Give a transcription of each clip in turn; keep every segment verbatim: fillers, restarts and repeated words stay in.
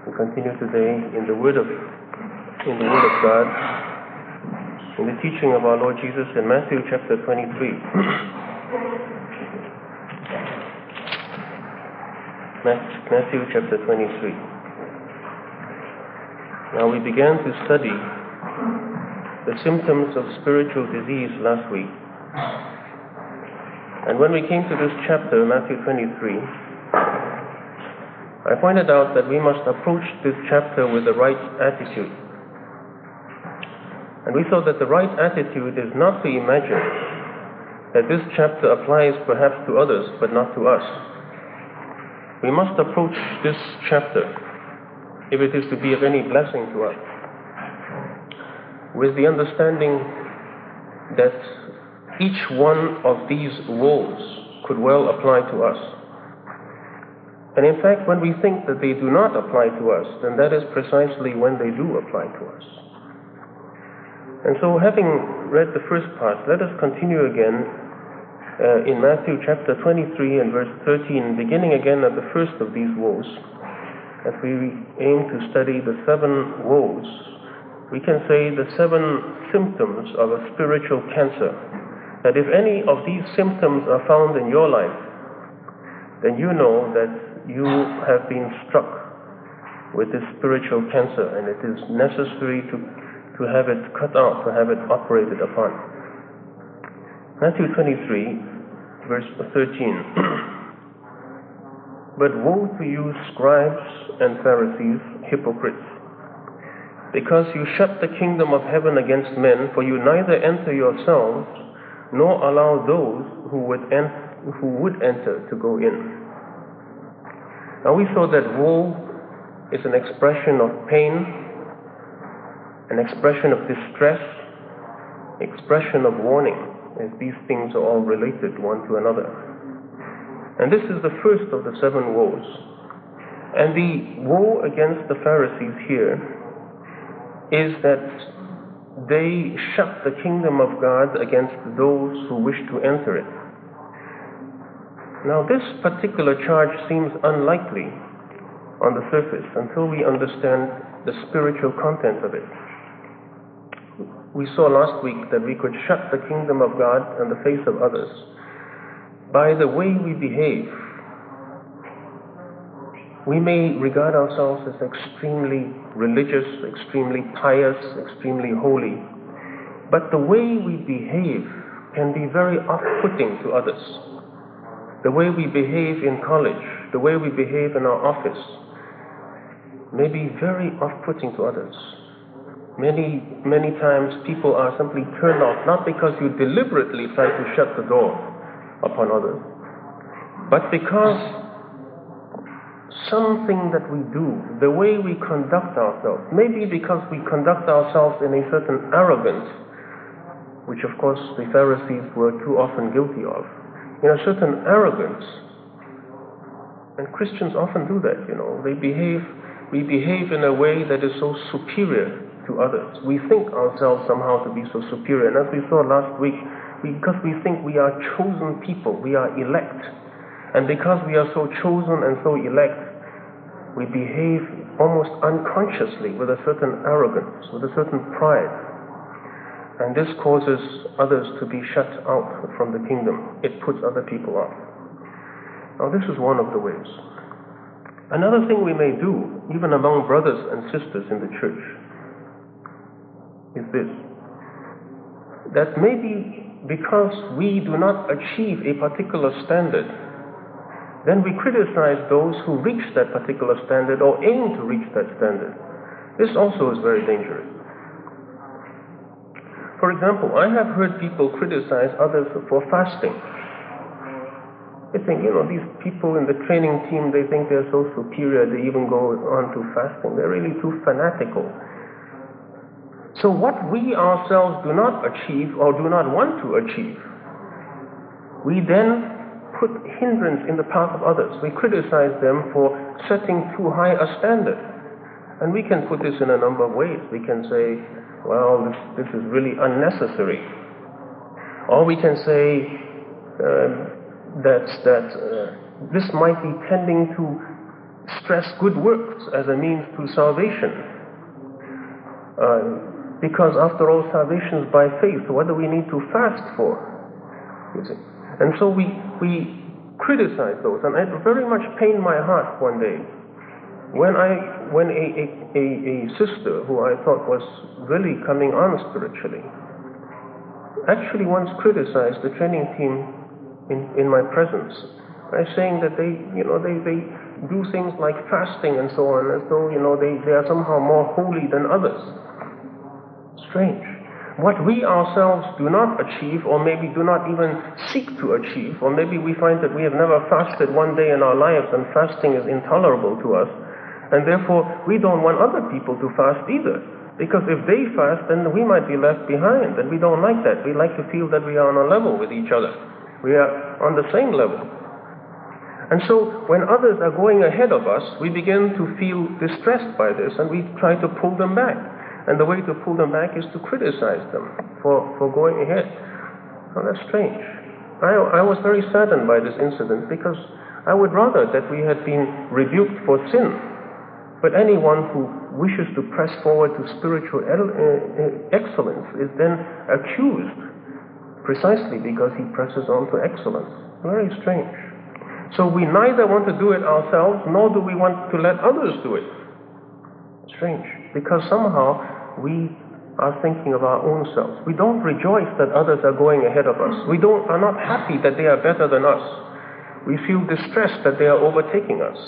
We continue today in the Word of in the Word of God, in the teaching of our Lord Jesus in Matthew chapter twenty-three. Matthew chapter twenty-three. Now we began to study the symptoms of spiritual disease last week. And when we came to this chapter, Matthew twenty-three, I pointed out that we must approach this chapter with the right attitude. And we saw that the right attitude is not to imagine that this chapter applies perhaps to others, but not to us. We must approach this chapter, if it is to be of any blessing to us, with the understanding that each one of these woes could well apply to us. And in fact, when we think that they do not apply to us, then that is precisely when they do apply to us. And so, having read the first part, let us continue again uh, in Matthew chapter twenty-three and verse thirteen, beginning again at the first of these woes. As we aim to study the seven woes, we can say the seven symptoms of a spiritual cancer. That if any of these symptoms are found in your life, then you know that you have been struck with this spiritual cancer, and it is necessary to, to have it cut out, to have it operated upon. Matthew twenty-three, verse thirteen. But woe to you, scribes and Pharisees, hypocrites, because you shut the kingdom of heaven against men, for you neither enter yourselves, nor allow those who would, en- who would enter to go in. Now we saw that woe is an expression of pain, an expression of distress, expression of warning, as these things are all related one to another. And this is the first of the seven woes. And the woe against the Pharisees here is that they shut the kingdom of God against those who wish to enter it. Now, this particular charge seems unlikely on the surface until we understand the spiritual content of it. We saw last week that we could shut the kingdom of God in the face of others by the way we behave. We may regard ourselves as extremely religious, extremely pious, extremely holy, but the way we behave can be very off-putting to others. The way we behave in college, the way we behave in our office, may be very off-putting to others. Many, many times people are simply turned off, not because you deliberately try to shut the door upon others, but because something that we do, the way we conduct ourselves, maybe because we conduct ourselves in a certain arrogance, which of course the Pharisees were too often guilty of, in a certain arrogance. And Christians often do that, you know. They behave, we behave in a way that is so superior to others. We think ourselves somehow to be so superior. And as we saw last week, we, because we think we are chosen people, we are elect. And because we are so chosen and so elect, we behave almost unconsciously with a certain arrogance, with a certain pride. And this causes others to be shut out from the kingdom. It puts other people off. Now this is one of the ways. Another thing we may do, even among brothers and sisters in the church, is this. That maybe because we do not achieve a particular standard, then we criticize those who reach that particular standard or aim to reach that standard. This also is very dangerous. For example, I have heard people criticize others for fasting. They think, you know, these people in the training team, they think they're so superior, they even go on to fasting. They're really too fanatical. So what we ourselves do not achieve or do not want to achieve, we then put hindrance in the path of others. We criticize them for setting too high a standard. And we can put this in a number of ways. We can say, well, this, this is really unnecessary. Or we can say uh, that, that uh, this might be tending to stress good works as a means to salvation. Uh, because after all, salvation is by faith. What do we need to fast for? You see? And so we, we criticize those. And it very much pained my heart one day when I when a, a, a, a sister who I thought was really coming on spiritually actually once criticized the training team in, in my presence by saying that they, you know, they, they do things like fasting and so on as though, you know, they, they are somehow more holy than others. Strange. What we ourselves do not achieve, or maybe do not even seek to achieve, or maybe we find that we have never fasted one day in our lives and fasting is intolerable to us, and therefore we don't want other people to fast either. Because if they fast, then we might be left behind, and we don't like that. We like to feel that we are on a level with each other. We are on the same level. And so when others are going ahead of us, we begin to feel distressed by this, and we try to pull them back. And the way to pull them back is to criticize them for, for going ahead. Now that's strange. I, I was very saddened by this incident, because I would rather that we had been rebuked for sin. But anyone who wishes to press forward to spiritual excellence is then accused precisely because he presses on to excellence. Very strange. So we neither want to do it ourselves, nor do we want to let others do it. Strange. Because somehow we are thinking of our own selves. We don't rejoice that others are going ahead of us. We don't, are not happy that they are better than us. We feel distressed that they are overtaking us.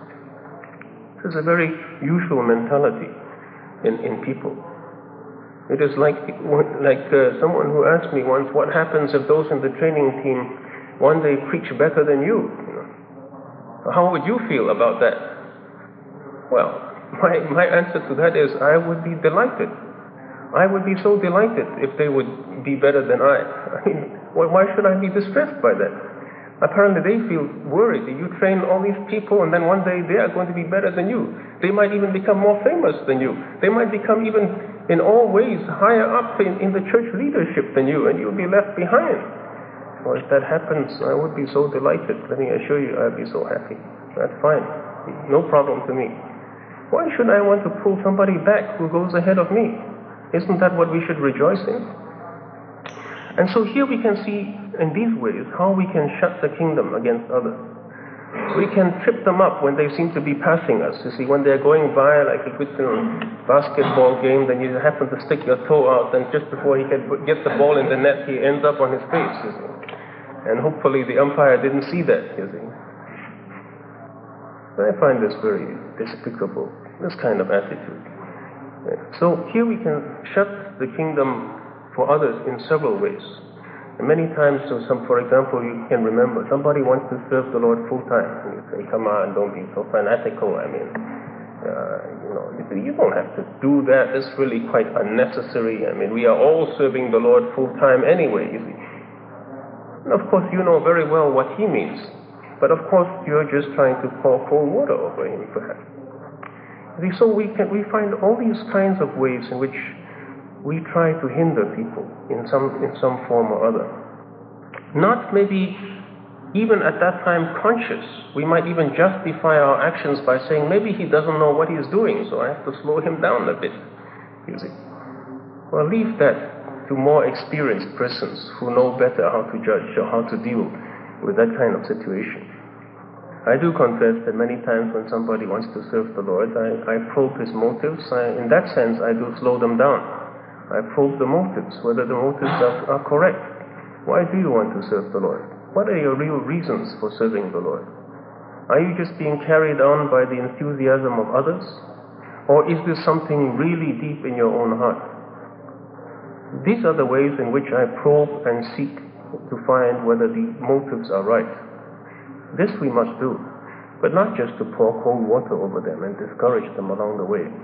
This is a very usual mentality in, in people. It is like like uh, someone who asked me once, what happens if those in the training team one day preach better than you? You know? How would you feel about that? Well, my, my answer to that is, I would be delighted. I would be so delighted if they would be better than I. I mean, why should I be distressed by that? Apparently they feel worried that you train all these people and then one day they are going to be better than you. They might even become more famous than you. They might become even in all ways higher up in, in the church leadership than you, and you'll be left behind. Well, if that happens, I would be so delighted. Let me assure you, I'd be so happy. That's fine. No problem to me. Why should I want to pull somebody back who goes ahead of me? Isn't that what we should rejoice in? And so here we can see in these ways how we can shut the kingdom against others. We can trip them up when they seem to be passing us. You see, when they're going by like a good you know, basketball game, then you happen to stick your toe out, and just before he can get the ball in the net, he ends up on his face, you see. And hopefully the umpire didn't see that, you see. I find this very despicable, this kind of attitude. So here we can shut the kingdom for others in several ways. And many times, so some, for example, you can remember, somebody wants to serve the Lord full time. And you say, come on, don't be so fanatical. I mean, uh, you know, you don't have to do that. It's really quite unnecessary. I mean, we are all serving the Lord full time anyway, you see. And of course, you know very well what he means. But of course, you're just trying to pour cold water over him, perhaps. See, so we can, we find all these kinds of ways in which we try to hinder people in some in some form or other. Not maybe even at that time conscious. We might even justify our actions by saying, maybe he doesn't know what he's doing, so I have to slow him down a bit. You see. Well, leave that to more experienced persons who know better how to judge or how to deal with that kind of situation. I do confess that many times when somebody wants to serve the Lord, I, I probe his motives. I, in that sense, I do slow them down. I probe the motives, whether the motives are, are correct. Why do you want to serve the Lord? What are your real reasons for serving the Lord? Are you just being carried on by the enthusiasm of others? Or is this something really deep in your own heart? These are the ways in which I probe and seek to find whether the motives are right. This we must do, but not just to pour cold water over them and discourage them along the way.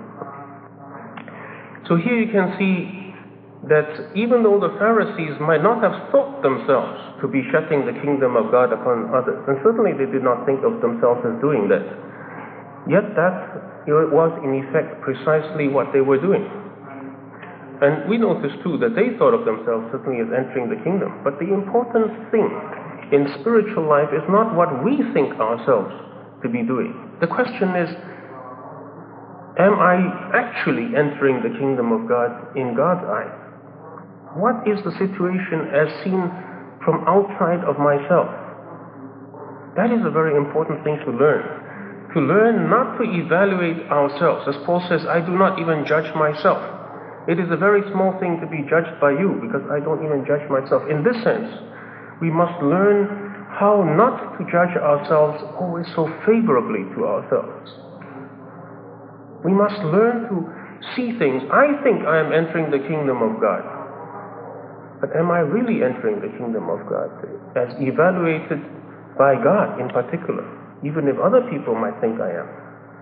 So here you can see that even though the Pharisees might not have thought themselves to be shutting the kingdom of God upon others, and certainly they did not think of themselves as doing that, yet that was in effect precisely what they were doing. And we notice too that they thought of themselves certainly as entering the kingdom. But the important thing in spiritual life is not what we think ourselves to be doing. The question is, am I actually entering the kingdom of God in God's eyes? What is the situation as seen from outside of myself? That is a very important thing to learn. To learn not to evaluate ourselves. As Paul says, I do not even judge myself. It is a very small thing to be judged by you, because I don't even judge myself. In this sense, we must learn how not to judge ourselves always so favorably to ourselves. We must learn to see things. I think I am entering the kingdom of God. But am I really entering the kingdom of God, as evaluated by God in particular, even if other people might think I am?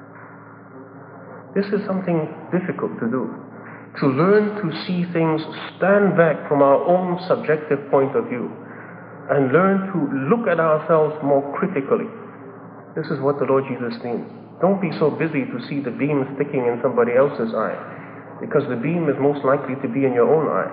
This is something difficult to do. To learn to see things, stand back from our own subjective point of view, and learn to look at ourselves more critically. This is what the Lord Jesus means. Don't be so busy to see the beam sticking in somebody else's eye, because the beam is most likely to be in your own eye.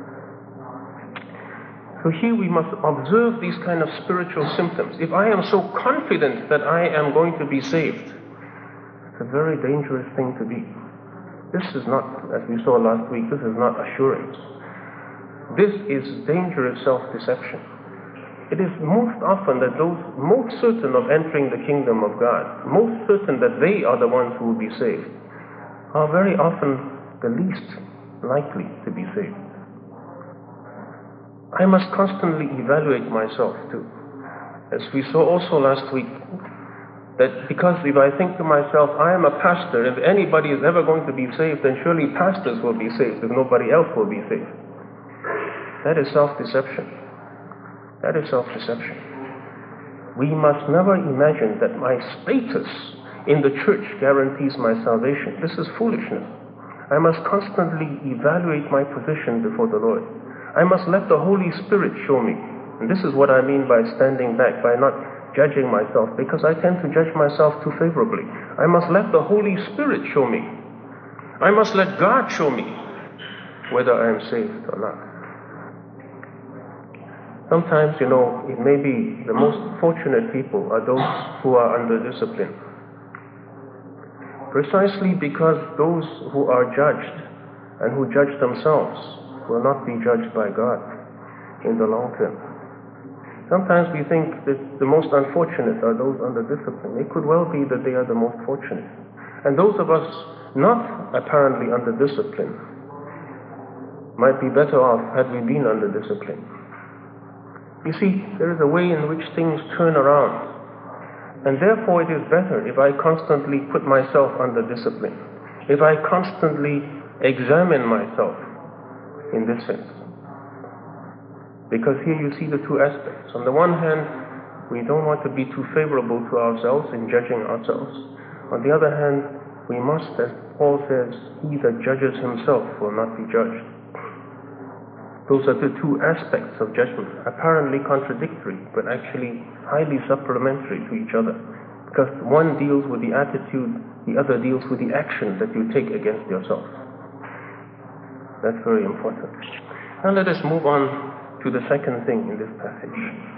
So here we must observe these kind of spiritual symptoms. If I am so confident that I am going to be saved, it's a very dangerous thing to be. This is not, as we saw last week, this is not assurance. This is dangerous self-deception. It is most often that those most certain of entering the kingdom of God, most certain that they are the ones who will be saved, are very often the least likely to be saved. I must constantly evaluate myself too. As we saw also last week, that because if I think to myself, I am a pastor, if anybody is ever going to be saved, then surely pastors will be saved, if nobody else will be saved. That is self-deception. That is self-deception. We must never imagine that my status in the church guarantees my salvation. This is foolishness. I must constantly evaluate my position before the Lord. I must let the Holy Spirit show me. And this is what I mean by standing back, by not judging myself, because I tend to judge myself too favorably. I must let the Holy Spirit show me. I must let God show me whether I am saved or not. Sometimes, you know, it may be the most fortunate people are those who are under discipline. Precisely because those who are judged and who judge themselves will not be judged by God in the long term. Sometimes we think that the most unfortunate are those under discipline. It could well be that they are the most fortunate. And those of us not apparently under discipline might be better off had we been under discipline. You see, there is a way in which things turn around. And therefore it is better if I constantly put myself under discipline. If I constantly examine myself in this sense. Because here you see the two aspects. On the one hand, we don't want to be too favorable to ourselves in judging ourselves. On the other hand, we must, as Paul says, he that judges himself will not be judged. Those are the two aspects of judgment, apparently contradictory, but actually highly supplementary to each other. Because one deals with the attitude, the other deals with the action that you take against yourself. That's very important. Now let us move on to the second thing in this passage.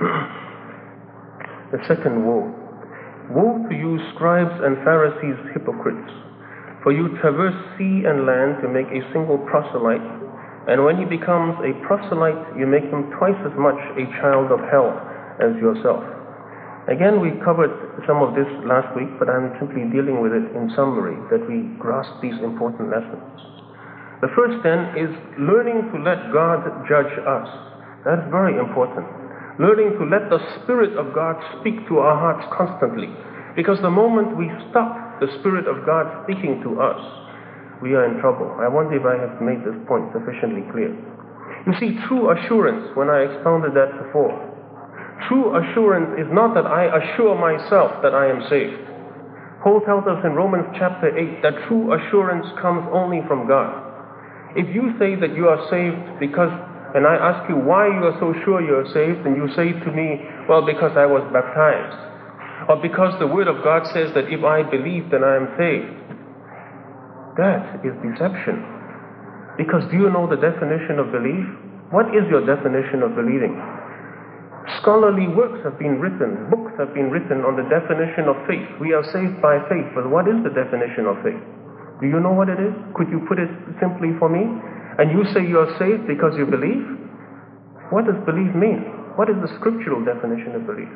The second woe. Woe to you, scribes and Pharisees, hypocrites! For you traverse sea and land to make a single proselyte, and when he becomes a proselyte, you make him twice as much a child of hell as yourself. Again, we covered some of this last week, but I'm simply dealing with it in summary, that we grasp these important lessons. The first then is learning to let God judge us. That's very important. Learning to let the Spirit of God speak to our hearts constantly. Because the moment we stop the Spirit of God speaking to us, we are in trouble. I wonder if I have made this point sufficiently clear. You see, true assurance, when I expounded that before, true assurance is not that I assure myself that I am saved. Paul tells us in Romans chapter eight that true assurance comes only from God. If you say that you are saved because, and I ask you why you are so sure you are saved, and you say to me, well, because I was baptized, or because the Word of God says that if I believe, then I am saved. That is deception. Because do you know the definition of belief? What is your definition of believing? Scholarly works have been written, books books have been written on the definition of faith. We are saved by faith, but what is the definition of faith? Do you know what it is? Could you put it simply for me? And you say you are saved because you believe? What does believe mean? What is the scriptural definition of belief?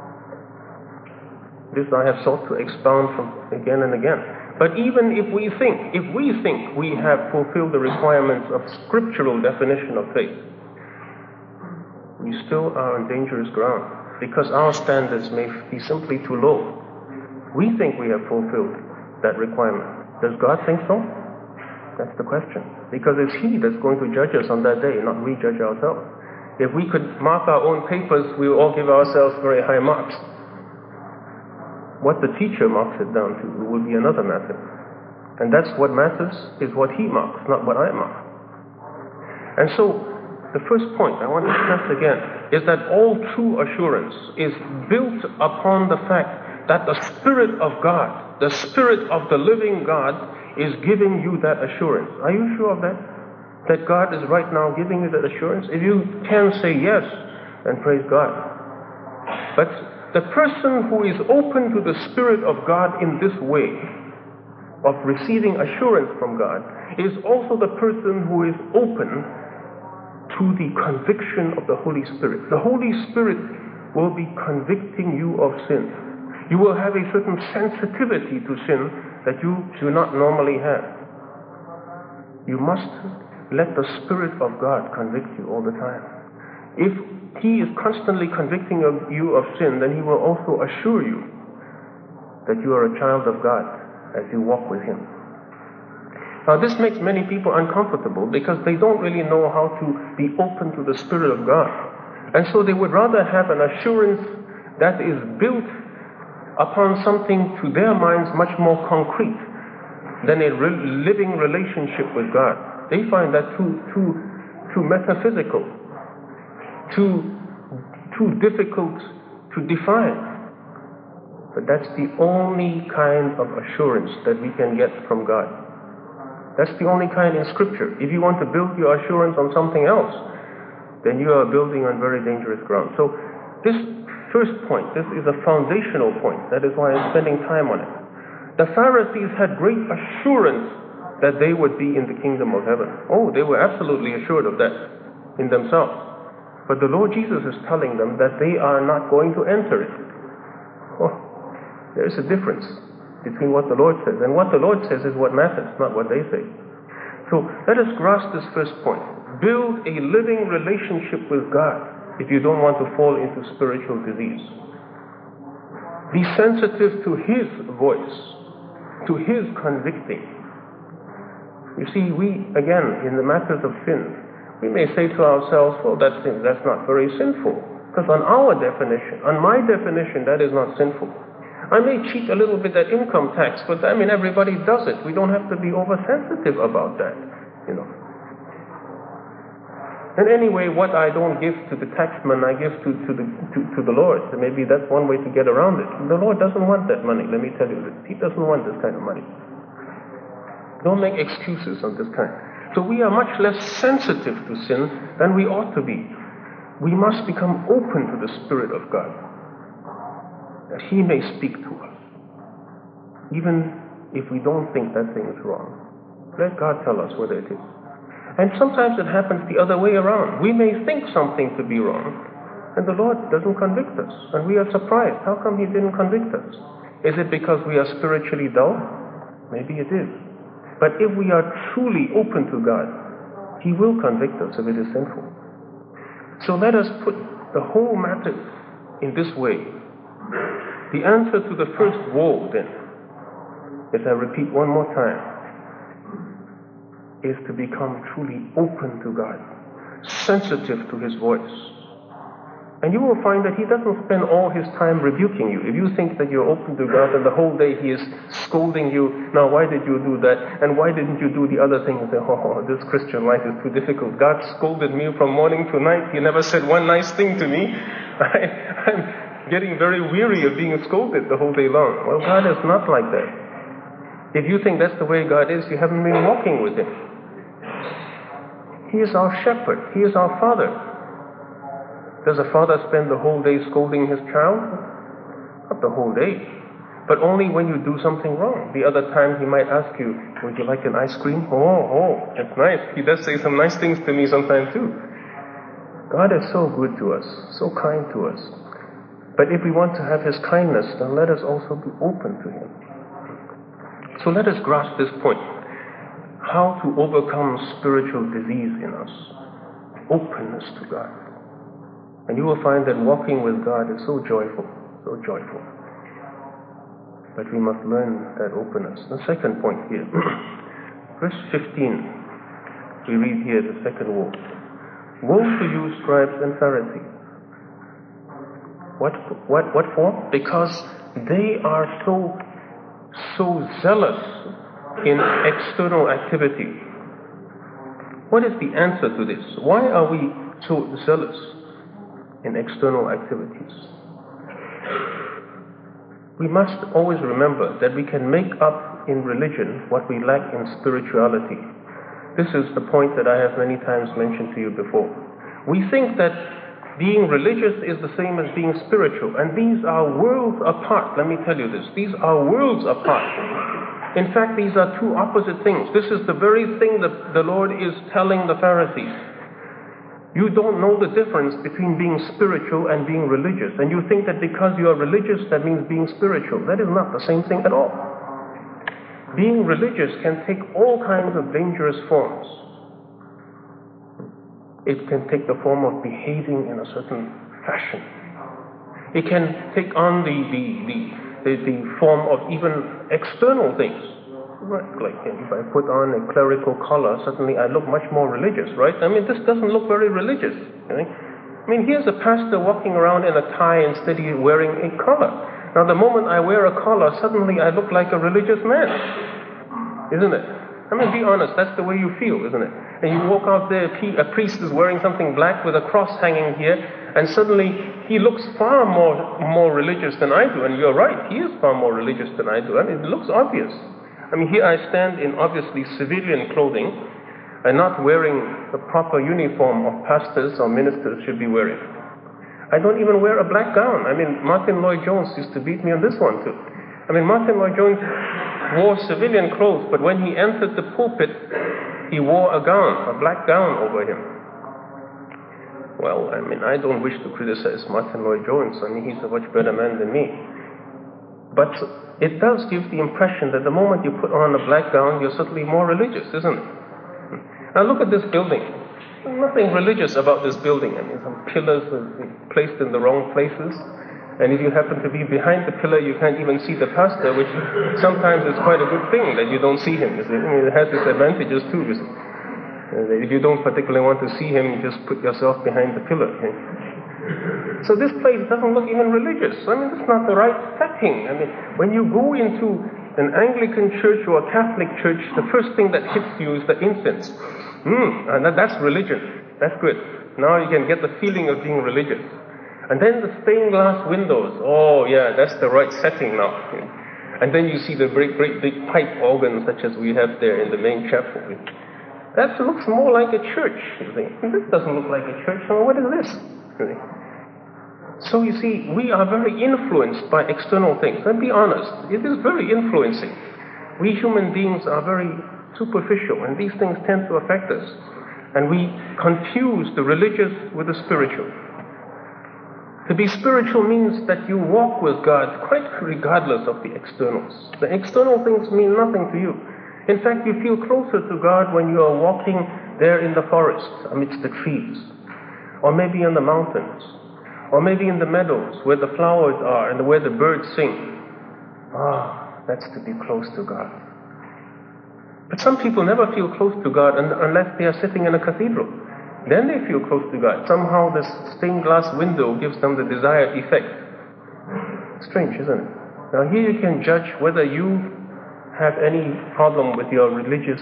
This I have sought to expound from again and again. But even if we think, if we think we have fulfilled the requirements of scriptural definition of faith, we still are on dangerous ground because our standards may be simply too low. We think we have fulfilled that requirement. Does God think so? That's the question. Because it's He that's going to judge us on that day, not we judge ourselves. If we could mark our own papers, we will all give ourselves very high marks. What the teacher marks it down to will be another matter. And that's what matters, is what he marks, not what I mark. And so, the first point I want to stress again is that all true assurance is built upon the fact that the Spirit of God, the Spirit of the living God, is giving you that assurance. Are you sure of that? That God is right now giving you that assurance? If you can say yes, then praise God. But the person who is open to the Spirit of God in this way, of receiving assurance from God, is also the person who is open to the conviction of the Holy Spirit. The Holy Spirit will be convicting you of sin. You will have a certain sensitivity to sin that you do not normally have. You must let the Spirit of God convict you all the time. If He is constantly convicting of you of sin, then He will also assure you that you are a child of God as you walk with Him. Now this makes many people uncomfortable because they don't really know how to be open to the Spirit of God. And so they would rather have an assurance that is built upon something to their minds much more concrete than a re- living relationship with God. They find that too, too, too metaphysical, too, too difficult to define. But that's the only kind of assurance that we can get from God. That's the only kind in Scripture. If you want to build your assurance on something else, then you are building on very dangerous ground. So this first point, this is a foundational point. That is why I'm spending time on it. The Pharisees had great assurance that they would be in the kingdom of heaven. Oh, they were absolutely assured of that in themselves. But the Lord Jesus is telling them that they are not going to enter it. Oh, there's a difference between what the Lord says. And what the Lord says is what matters, not what they say. So let us grasp this first point. Build a living relationship with God if you don't want to fall into spiritual disease. Be sensitive to His voice, to His convicting. You see, we, again, in the matters of sin, we may say to ourselves, well, that's, that's not very sinful. Because on our definition, on my definition, that is not sinful. I may cheat a little bit at income tax, but I mean, everybody does it. We don't have to be oversensitive about that, you know. And anyway, what I don't give to the taxman, I give to, to, the, to, to the Lord. So maybe that's one way to get around it. The Lord doesn't want that money, let me tell you this. He doesn't want this kind of money. Don't make excuses of this kind. So we are much less sensitive to sin than we ought to be. We must become open to the Spirit of God, that He may speak to us, even if we don't think that thing is wrong. Let God tell us whether it is. And sometimes it happens the other way around. We may think something to be wrong, and the Lord doesn't convict us. And we are surprised. How come He didn't convict us? Is it because we are spiritually dull? Maybe it is. But if we are truly open to God, He will convict us if it is sinful. So let us put the whole matter in this way. The answer to the first woe, then, as I repeat one more time, is to become truly open to God, sensitive to His voice. And you will find that He doesn't spend all His time rebuking you. If you think that you're open to God and the whole day He is scolding you, now why did you do that? And why didn't you do the other thing? And say, oh, this Christian life is too difficult. God scolded me from morning to night. He never said one nice thing to me. I, I'm getting very weary of being scolded the whole day long. Well, God is not like that. If you think that's the way God is, you haven't been walking with Him. He is our shepherd. He is our Father. Does a father spend the whole day scolding his child? Not the whole day, but only when you do something wrong. The other time he might ask you, would you like an ice cream? Oh, oh, that's nice. He does say some nice things to me sometimes too. God is so good to us, so kind to us. But if we want to have His kindness, then let us also be open to Him. So let us grasp this point. How to overcome spiritual disease in us. Openness to God. And you will find that walking with God is so joyful, so joyful. But we must learn that openness. The second point here. Verse fifteen. We read here the second woe. Woe to you, scribes and Pharisees. What, what, what for? Because they are so, so zealous in external activity. What is the answer to this? Why are we so zealous in external activities? We must always remember that we can make up in religion what we lack in spirituality. This is the point that I have many times mentioned to you before. We think that being religious is the same as being spiritual, and these are worlds apart. Let me tell you this. These are worlds apart. In fact, these are two opposite things. This is the very thing that the Lord is telling the Pharisees. You don't know the difference between being spiritual and being religious, and you think that because you are religious, that means being spiritual. That is not the same thing at all. Being religious can take all kinds of dangerous forms. It can take the form of behaving in a certain fashion. It can take on the, the, the, the, the form of even external things. Right? Like if I put on a clerical collar, suddenly I look much more religious, right? I mean, this doesn't look very religious. Right? I mean, here's a pastor walking around in a tie instead of wearing a collar. Now, the moment I wear a collar, suddenly I look like a religious man. Isn't it? I mean, be honest, that's the way you feel, isn't it? And you walk out there, a priest is wearing something black with a cross hanging here, and suddenly he looks far more more religious than I do. And you're right, he is far more religious than I do. I mean, it looks obvious. I mean, here I stand in obviously civilian clothing, and not wearing the proper uniform of pastors or ministers should be wearing. I don't even wear a black gown. I mean, Martin Lloyd-Jones used to beat me on this one too. I mean, Martin Lloyd-Jones wore civilian clothes, but when he entered the pulpit, he wore a gown, a black gown over him. Well, I mean, I don't wish to criticize Martin Lloyd-Jones. I mean, he's a much better man than me. But it does give the impression that the moment you put on a black gown, you're suddenly more religious, isn't it? Now look at this building. There's nothing religious about this building. I mean, some pillars are placed in the wrong places. And if you happen to be behind the pillar, you can't even see the pastor, which sometimes is quite a good thing that you don't see him. You see? I mean, it has its advantages too. You see? If you don't particularly want to see him, you just put yourself behind the pillar. Okay? So this place doesn't look even religious. I mean, it's not the right setting. I mean, when you go into an Anglican church or a Catholic church, the first thing that hits you is the incense. Hmm, and that's religion. That's good. Now you can get the feeling of being religious. And then the stained glass windows. Oh, yeah, that's the right setting now. And then you see the great, great big pipe organs such as we have there in the main chapel. That looks more like a church, you see. This doesn't look like a church. So what is this? So you see, we are very influenced by external things. And be honest, it is very influencing. We human beings are very superficial, and these things tend to affect us. And we confuse the religious with the spiritual. To be spiritual means that you walk with God quite regardless of the externals. The external things mean nothing to you. In fact, you feel closer to God when you are walking there in the forest amidst the trees, or maybe in the mountains, or maybe in the meadows where the flowers are and where the birds sing. Ah, that's to be close to God. But some people never feel close to God unless they are sitting in a cathedral. Then they feel close to God. Somehow this stained glass window gives them the desired effect. Strange, isn't it? Now here you can judge whether you have any problem with your religious,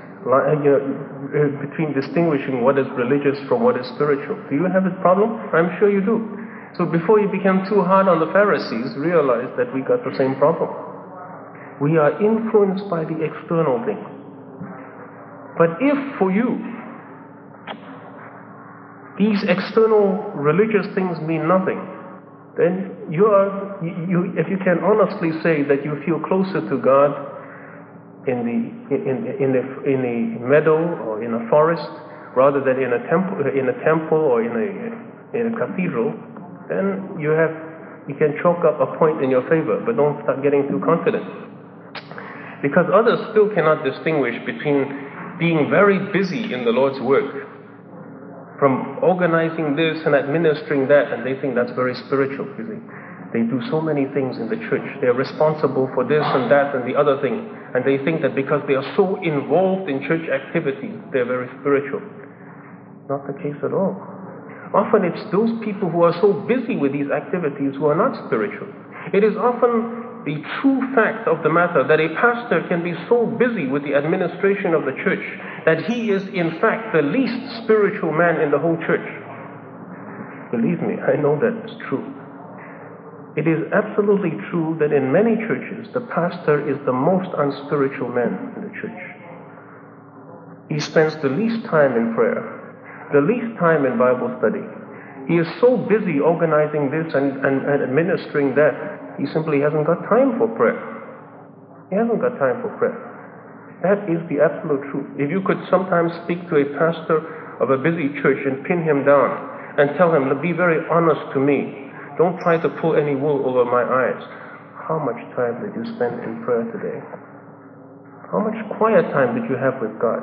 between distinguishing what is religious from what is spiritual. Do you have a problem? I'm sure you do. So before you become too hard on the Pharisees, realize that we got the same problem. We are influenced by the external things. But if for you, these external religious things mean nothing, then you are, you, you, if you can honestly say that you feel closer to God in the in in a, in a meadow or in a forest rather than in a temple in a temple or in a in a cathedral, then you have you can chalk up a point in your favor, but don't start getting too confident. Because others still cannot distinguish between being very busy in the Lord's work from organizing this and administering that, and they think that's very spiritual. You see, they do so many things in the church. They are responsible for this and that and the other thing, and they think that because they are so involved in church activities, they're very spiritual. Not the case at all. Often it's those people who are so busy with these activities who are not spiritual. It is often the true fact of the matter that a pastor can be so busy with the administration of the church that he is in fact the least spiritual man in the whole church. Believe me, I know that's true. It is absolutely true that in many churches the pastor is the most unspiritual man in the church. He spends the least time in prayer, the least time in Bible study. He is so busy organizing this and, and, and administering that, he simply hasn't got time for prayer. He hasn't got time for prayer. That is the absolute truth. If you could sometimes speak to a pastor of a busy church and pin him down and tell him, be very honest to me. Don't try to pull any wool over my eyes. How much time did you spend in prayer today? How much quiet time did you have with God?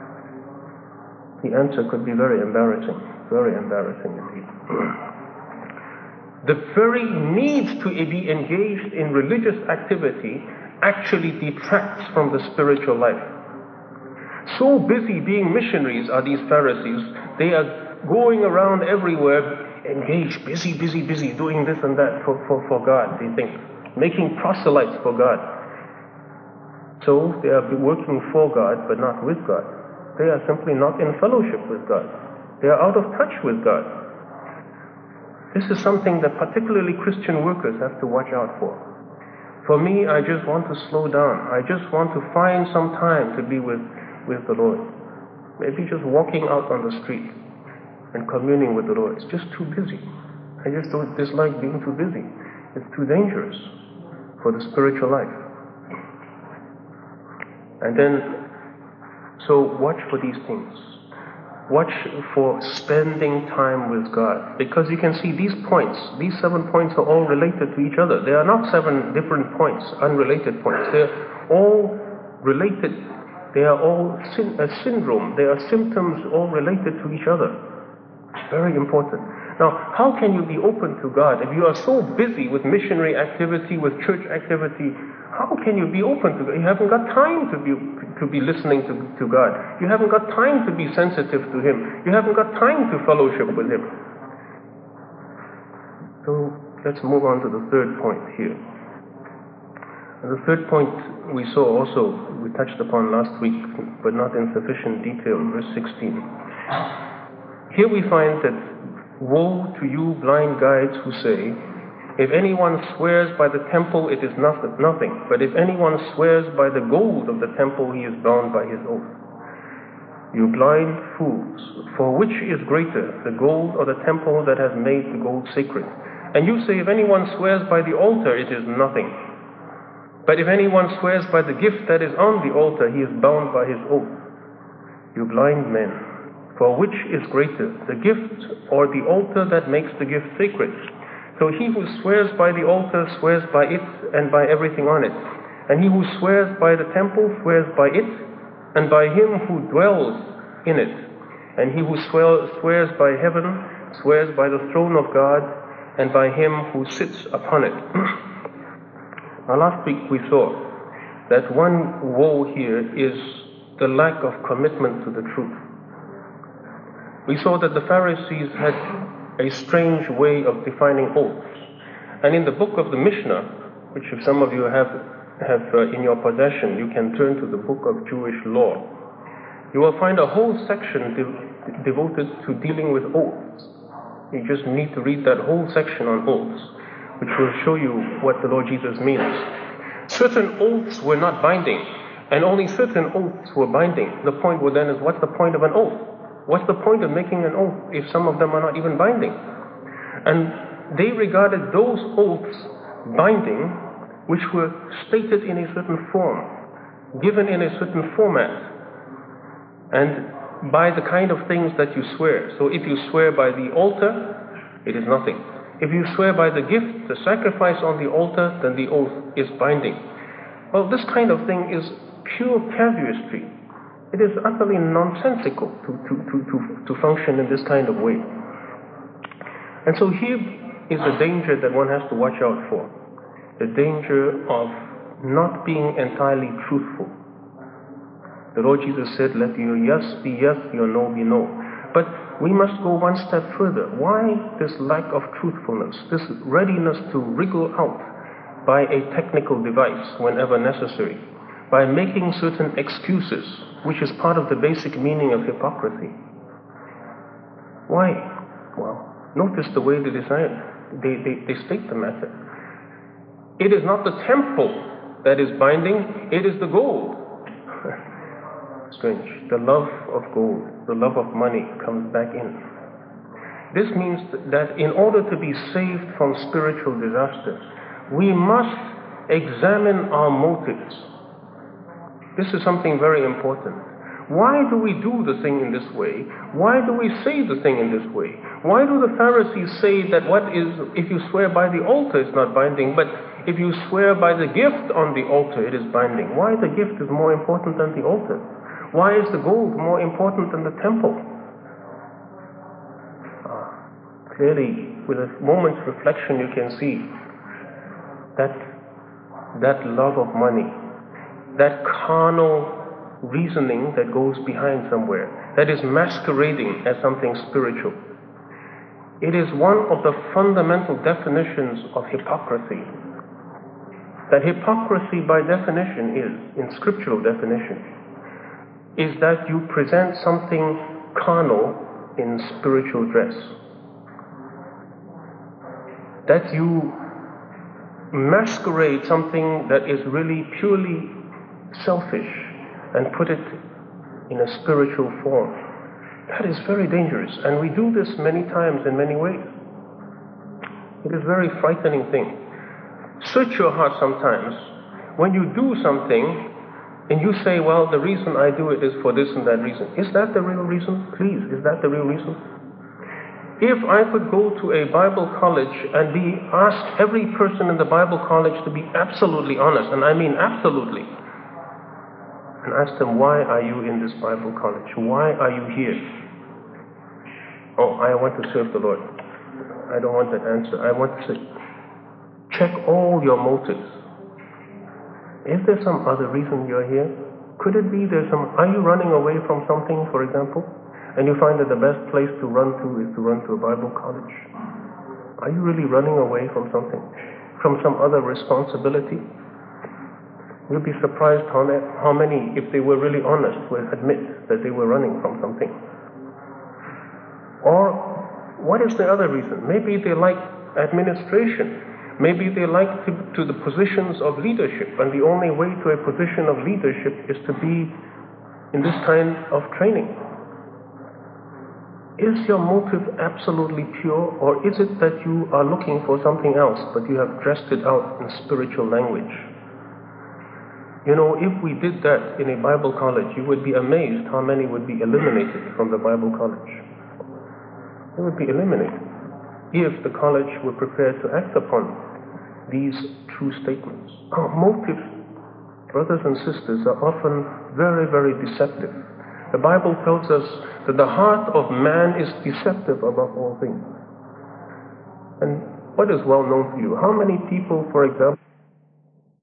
The answer could be very embarrassing. Very embarrassing indeed. The very need to be engaged in religious activity actually detracts from the spiritual life. So busy being missionaries are these Pharisees, they are going around everywhere, engaged, busy, busy, busy, doing this and that for, for, for God, they think, making proselytes for God. So they are working for God, but not with God. They are simply not in fellowship with God. They are out of touch with God. This is something that particularly Christian workers have to watch out for. For me, I just want to slow down. I just want to find some time to be with, with the Lord. Maybe just walking out on the street and communing with the Lord. It's just too busy. I just don't dislike being too busy. It's too dangerous for the spiritual life. And then, so watch for these things. Watch for spending time with God. Because you can see these points, these seven points are all related to each other. They are not seven different points, unrelated points. They're all related. They are all syn- a syndrome. They are symptoms all related to each other. Very important. Now, how can you be open to God if you are so busy with missionary activity, with church activity? How can you be open to God? You haven't got time to be to be listening to, to God. You haven't got time to be sensitive to Him. You haven't got time to fellowship with Him. So let's move on to the third point here. And the third point we saw also, we touched upon last week, but not in sufficient detail, verse sixteen. Here we find that, woe to you blind guides who say, if anyone swears by the temple, it is nothing. But if anyone swears by the gold of the temple, he is bound by his oath. You blind fools, for which is greater, the gold or the temple that has made the gold sacred? And you say, if anyone swears by the altar, it is nothing. But if anyone swears by the gift that is on the altar, he is bound by his oath. You blind men, for which is greater, the gift or the altar that makes the gift sacred? So he who swears by the altar swears by it and by everything on it. And he who swears by the temple swears by it and by him who dwells in it. And he who swears by heaven swears by the throne of God and by him who sits upon it. Now last week we saw that one woe here is the lack of commitment to the truth. We saw that the Pharisees had a strange way of defining oaths. And in the book of the Mishnah, which if some of you have, have uh, in your possession, you can turn to the book of Jewish law. You will find a whole section de- devoted to dealing with oaths. You just need to read that whole section on oaths, which will show you what the Lord Jesus means. Certain oaths were not binding, and only certain oaths were binding. The point well, then is, what's the point of an oath? What's the point of making an oath if some of them are not even binding? And they regarded those oaths binding which were stated in a certain form, given in a certain format, and by the kind of things that you swear. So if you swear by the altar, it is nothing. If you swear by the gift, the sacrifice on the altar, then the oath is binding. Well, this kind of thing is pure casuistry. It is utterly nonsensical to, to, to, to, to function in this kind of way. And so here is the danger that one has to watch out for. The danger of not being entirely truthful. The Lord Jesus said, let your yes be yes, your no be no. But we must go one step further. Why this lack of truthfulness, this readiness to wriggle out by a technical device whenever necessary, by making certain excuses, which is part of the basic meaning of hypocrisy? Why? Well, notice the way they decide, they, they, they state the matter. It is not the temple that is binding, it is the gold. Strange. The love of gold, the love of money comes back in. This means that in order to be saved from spiritual disaster, we must examine our motives. This is something very important. Why do we do the thing in this way? Why do we say the thing in this way? Why do the Pharisees say that what is, if you swear by the altar, it's not binding, but if you swear by the gift on the altar, it is binding? Why the gift is more important than the altar? Why is the gold more important than the temple? Ah, clearly, with a moment's reflection, you can see that that love of money, that carnal reasoning that goes behind somewhere, that is masquerading as something spiritual. It is one of the fundamental definitions of hypocrisy. That hypocrisy by definition is, in scriptural definition, is that you present something carnal in spiritual dress. That you masquerade something that is really purely selfish and put it in a spiritual form. That is very dangerous, and we do this many times in many ways. It is a very frightening thing. Search your heart sometimes. When you do something and you say, well, the reason I do it is for this and that reason. Is that the real reason? Please, is that the real reason? If I could go to a Bible college and be asked every person in the Bible college to be absolutely honest, and I mean absolutely, and ask them, why are you in this Bible college? Why are you here? Oh, I want to serve the Lord. I don't want that answer. I want to say, check all your motives. Is there some other reason you're here? Could it be there's some, are you running away from something, for example, and you find that the best place to run to is to run to a Bible college? Are you really running away from something, from some other responsibility? You'll be surprised how, how many, if they were really honest, would admit that they were running from something. Or, what is the other reason? Maybe they like administration. Maybe they like to, to the positions of leadership, and the only way to a position of leadership is to be in this kind of training. Is your motive absolutely pure, or is it that you are looking for something else, but you have dressed it out in spiritual language? You know, if we did that in a Bible college, you would be amazed how many would be eliminated from the Bible college. They would be eliminated if the college were prepared to act upon these true statements. Our motives, brothers and sisters, are often very, very deceptive. The Bible tells us that the heart of man is deceptive above all things. And what is well known to you? How many people, for example,